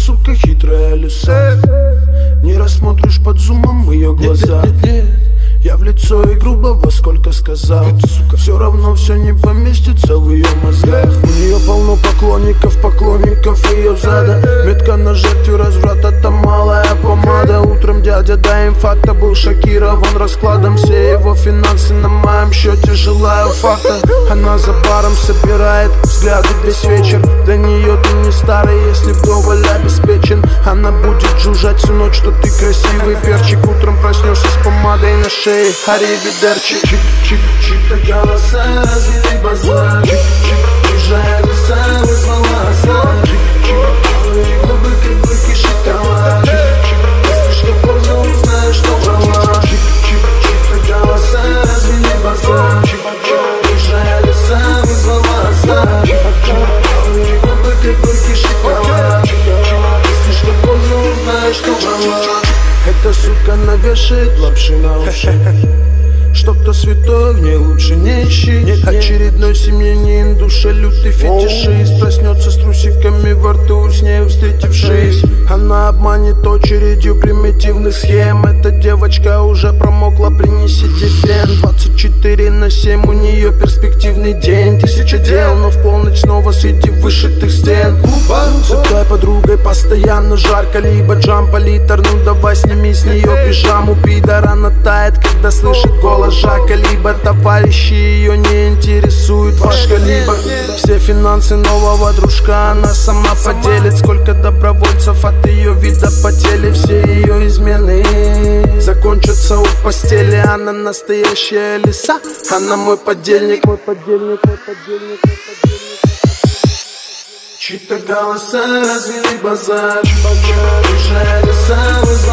сука, хитрая лиса. Не рассмотришь под зумом ее глаза. Я в лицо и грубо во сколько сказал. Все равно все не поместится в ее мозгах. У нее полно поклонников ее зада. Метка на жертве разврата, там малая помада. Утром дядя до инфаркта был шокирован раскладом. Все его финансы на моем счете, желаю факта. Она за баром собирает взгляды весь вечер. Для нее ты не старый, если вдоволь обеспечен. Она будет жужжать всю ночь, что ты красивый перчик. Утром проснешься с помадой на шее. Аривидерчи. Чик-чик-чик, голоса развели базар. Чик-чик, чужая лиса вызвала азарт. Чик-чик, быки шоколад. Чик-чик, если что поздно, узнаешь, что брала. Чик-чик, голоса развели базар. Чик-чик, чужая лиса вызвала азарт. Чик-чик, быки шоколад. Чик-чик, если что поздно, узнаешь, что брала. Эта сука навешает лапши на уши. Что кто святой, в ней лучше не ищи. Очередной семьянин, душа лютый фетишист. Проснется с трусиками во рту, с ней встретившись. Она обманет очередью примитивных схем. Эта девочка уже промокла, принесите фен. 24/7 у нее перспективный день. 1000 дел, но в полночь снова среди вышитых стен. С этой подругой постоянно жарко. Либо джамполитер, ну давай сними с нее пижаму. Пидор, она тает, когда слышит голос Жака. Либо товарищи ее не интересует ваш калибр. Все финансы нового дружка она сама поделит. Сколько добровольцев от ее вида потели. Все ее измены закончатся у постели. Она настоящая лиса, она мой подельник. Чьи-то голоса развели базар. Чужая лиса вызвала